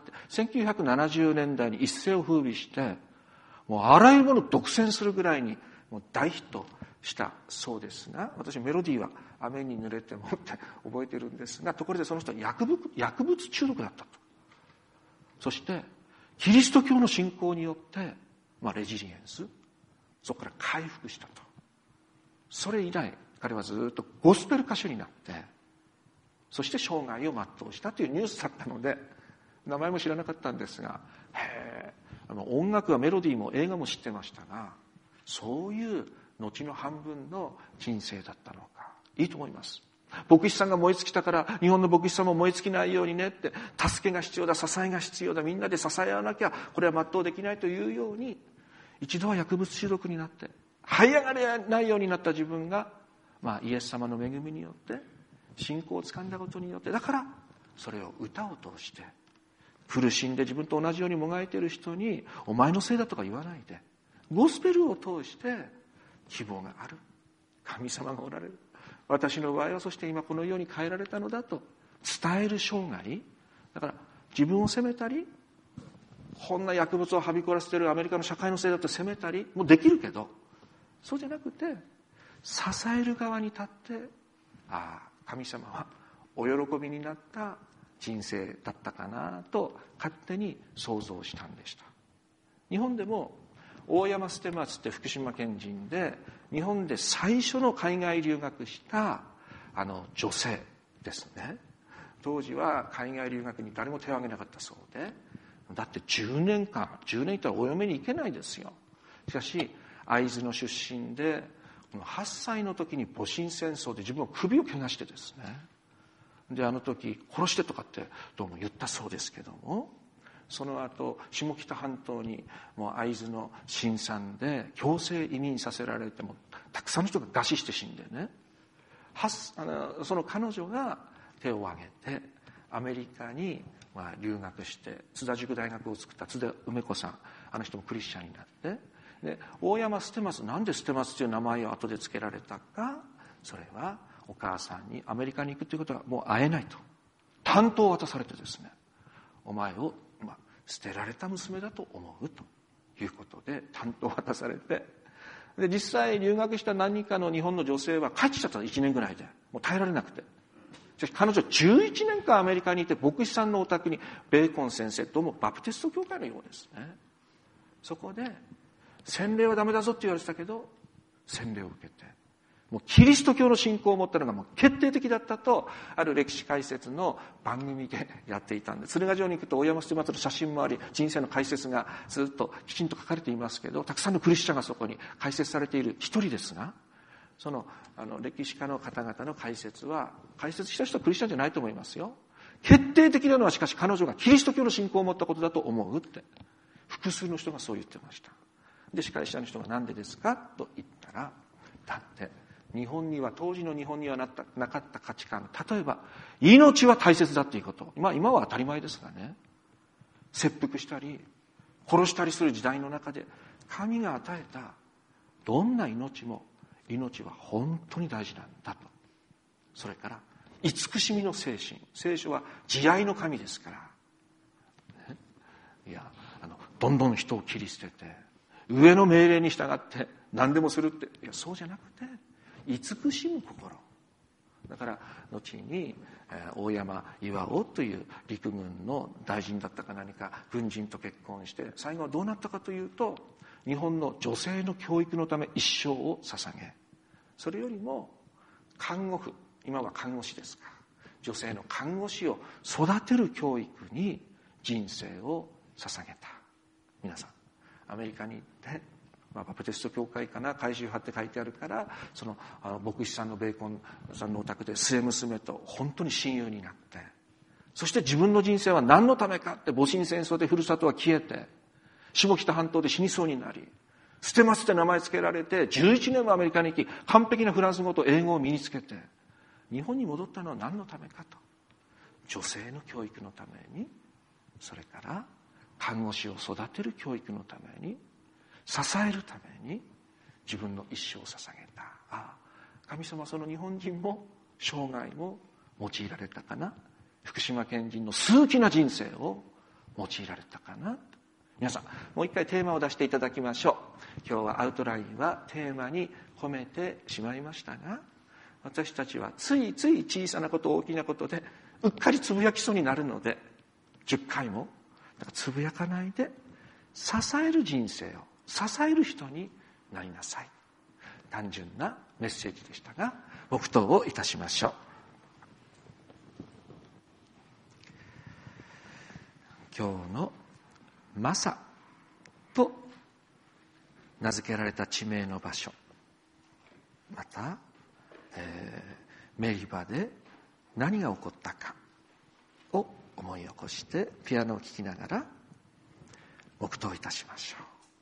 。1970年代に一世を風靡して、もうあらゆるものを独占するぐらいにもう大ヒットしたそうですが、私メロディーは雨に濡れてもって覚えてるんですが、ところでその人は薬物中毒だったと。そしてキリスト教の信仰によってレジリエンス、そこから回復したと。それ以来彼はずっとゴスペル歌手になって、そして生涯を全うしたというニュースだったので、名前も知らなかったんですが、音楽はメロディーも映画も知ってましたが、そういう後の半分の人生だったのか。いいと思います。牧師さんが燃え尽きたから日本の牧師さんも燃え尽きないようにねって、助けが必要だ、支えが必要だ、みんなで支え合わなきゃこれは全うできないというように、一度は薬物中毒になって這い上がれないようになった自分が、イエス様の恵みによって信仰をつかんだことによって、だからそれを歌を通して、苦しんで自分と同じようにもがいている人にお前のせいだとか言わないで、ゴスペルを通して希望がある、神様がおられる、私の場合はそして今このように変えられたのだと伝える生涯だから、自分を責めたり、こんな薬物をはびこらせているアメリカの社会のせいだと責めたりもできるけど、そうじゃなくて支える側に立って、神様はお喜びになった人生だったかなと勝手に想像したんでした。日本でも大山捨松って福島県人で、日本で最初の海外留学した女性ですね。当時は海外留学に誰も手を挙げなかったそうで、だって10年いったらお嫁に行けないですよ。しかし会津の出身で、8歳の時に戊辰戦争で自分の首を怪我してですね、で時殺してとかってどうも言ったそうですけども、その後下北半島にもう会津の新山で強制移民させられて、もたくさんの人が餓死して死んでね、その彼女が手を挙げてアメリカに留学して、津田塾大学を作った津田梅子さん、あの人もクリスチャンになって、で大山捨松、なんで捨松という名前を後で付けられたか、それはお母さんにアメリカに行くということはもう会えないと担当を渡されてですね、お前を捨てられた娘だと思うということで担当を渡されて、で実際留学した何人かの日本の女性は帰ってきちゃった、1年ぐらいでもう耐えられなくて。しかし彼女11年間アメリカにいて、牧師さんのお宅にベーコン先生ともバプテスト教会のようですね。そこで洗礼はダメだぞって言われてたけど、洗礼を受けて、もうキリスト教の信仰を持ったのがもう決定的だったと、ある歴史解説の番組でやっていたんで、鶴ヶ城に行くと大山捨松の写真もあり、人生の解説がずっときちんと書かれていますけど、たくさんのクリスチャンがそこに解説されている一人ですが、その歴史家の方々の解説した人はクリスチャンじゃないと思いますよ。決定的なのはしかし彼女がキリスト教の信仰を持ったことだと思うって、複数の人がそう言ってました。で司会者の人がなんでですかと言ったら、だって当時の日本にはなかった価値観、例えば命は大切だということ、今は当たり前ですがね、切腹したり殺したりする時代の中で神が与えたどんな命も、命は本当に大事なんだと。それから慈しみの精神、聖書は慈愛の神ですから、ね、どんどん人を切り捨てて上の命令に従って何でもするって、そうじゃなくて慈しむ心だから、後に大山巌という陸軍の大臣だったか何か軍人と結婚して、最後はどうなったかというと、日本の女性の教育のため一生を捧げ、それよりも看護婦、今は看護師ですが、女性の看護師を育てる教育に人生を捧げた。皆さんアメリカに行って、バプテスト教会かな、改宗派って書いてあるから、その牧師さんのベーコンさんのお宅で末娘と本当に親友になって、そして自分の人生は何のためかって、戊辰戦争でふるさとは消えて、下北半島で死にそうになり、捨てますって名前つけられて11年もアメリカに行き、完璧なフランス語と英語を身につけて日本に戻ったのは何のためかと、女性の教育のために、それから看護師を育てる教育のために、支えるために自分の一生を捧げた。神様はその日本人も生涯も用いられたかな、福島県人の数奇な人生を用いられたかな。皆さんもう一回テーマを出していただきましょう。今日はアウトラインはテーマに込めてしまいましたが、私たちはついつい小さなこと大きなことでうっかりつぶやきそうになるので、10回もだからつぶやかないで、支える人生を支える人になりなさい。単純なメッセージでしたが、黙祷をいたしましょう。今日のマサと名付けられた地名の場所、また、メリバで何が起こったかを思い起こしてピアノを聴きながら黙祷いたしましょう。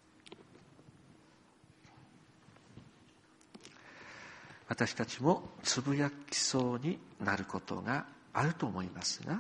私たちもつぶやきそうになることがあると思いますが、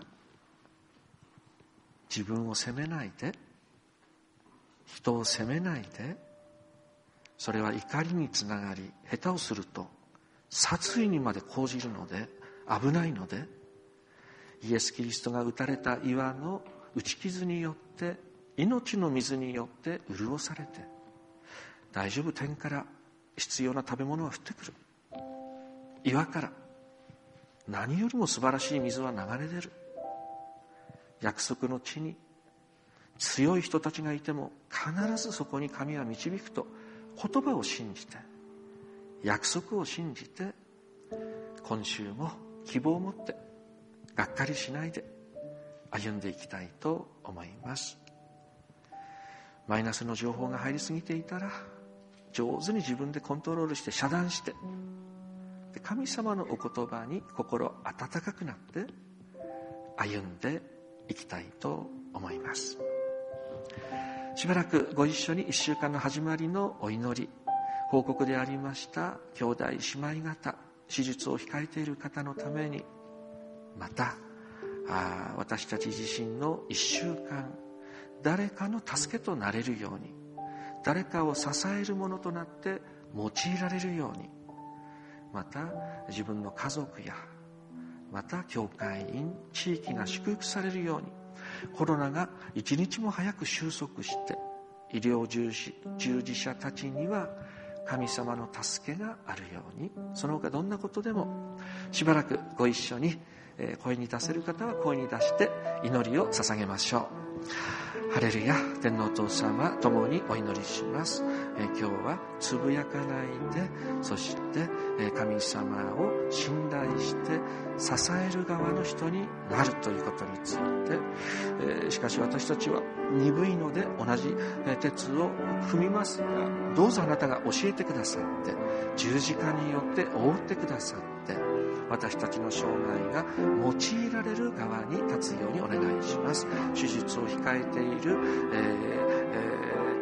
自分を責めないで、人を責めないで、それは怒りにつながり、下手をすると殺意にまで講じるので危ないので、イエス・キリストが打たれた岩の打ち傷によって命の水によって潤されて、大丈夫、天から必要な食べ物は降ってくる、岩から何よりも素晴らしい水は流れ出る、約束の地に強い人たちがいても必ずそこに神は導くと言葉を信じて、約束を信じて、今週も希望を持ってがっかりしないで歩んでいきたいと思います。マイナスの情報が入りすぎていたら上手に自分でコントロールして遮断して、神様のお言葉に心温かくなって歩んでいきたいと思います。しばらくご一緒に1週間の始まりのお祈り、報告でありました兄弟姉妹方、手術を控えている方のために、また私たち自身の1週間、誰かの助けとなれるように、誰かを支えるものとなって用いられるように、また自分の家族やまた教会員、地域が祝福されるように、コロナが一日も早く収束して、医療従事者たちには神様の助けがあるように、その他どんなことでもしばらくご一緒に声に出せる方は声に出して祈りを捧げましょう。ハレルヤ。天皇お父様、共にお祈りします。今日はつぶやかないで、そして神様を信頼して支える側の人になるということについて、しかし私たちは鈍いので同じ鉄を踏みますが、どうぞあなたが教えてくださって、十字架によって覆ってくださって、私たちの生涯が用いられる側に立つようにお願いします。手術を控えている、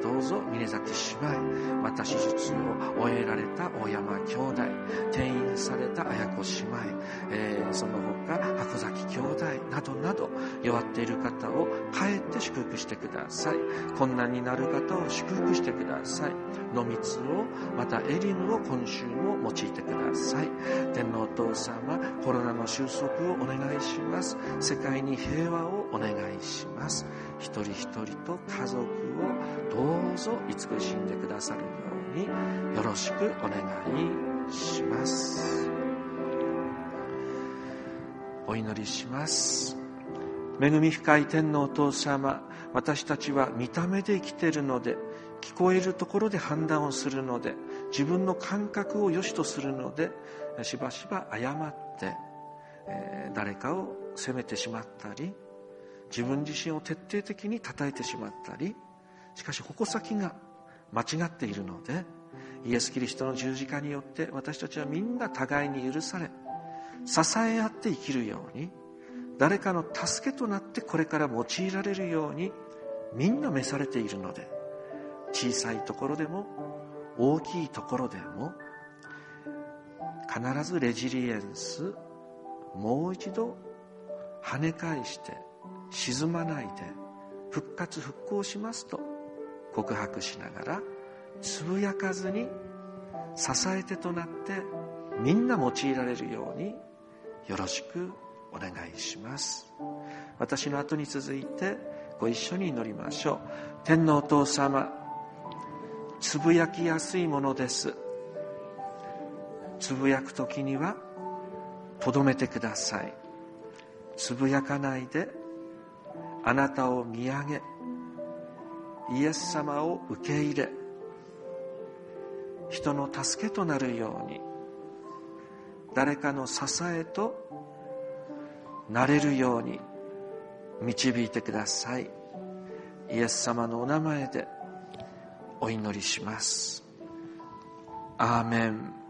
どうぞ峰崎姉妹、また手術を終えられた大山兄弟、転院された綾子姉妹、その他箱崎兄弟などなど、弱っている方をかえって祝福してください。困難になる方を祝福してください。ノミツをまたエリムを今週も用いてください。天皇お父様、コロナの収束をお願いします。世界に平和をお願いします。一人一人と家族をどうぞ慈しんでくださるようによろしくお願いします。お祈りします。恵み深い天皇お父様、私たちは見た目で生きているので、聞こえるところで判断をするので、自分の感覚を良しとするので、しばしば誤って、誰かを責めてしまったり、自分自身を徹底的に叩いてしまったり、しかし矛先が間違っているので、イエス・キリストの十字架によって私たちはみんな互いに許され、支え合って生きるように、誰かの助けとなってこれから用いられるようにみんな召されているので、小さいところでも大きいところでも必ずレジリエンス、もう一度跳ね返して沈まないで復活復興しますと告白しながら、つぶやかずに支え手となってみんな用いられるようによろしくお願いします。私の後に続いてご一緒に祈りましょう。天皇お父様、つぶやきやすいものです。つぶやくときにはとどめてください。つぶやかないであなたを見上げ、イエス様を受け入れ、人の助けとなるように、誰かの支えとなれるように導いてください。イエス様のお名前でお祈りします。アーメン。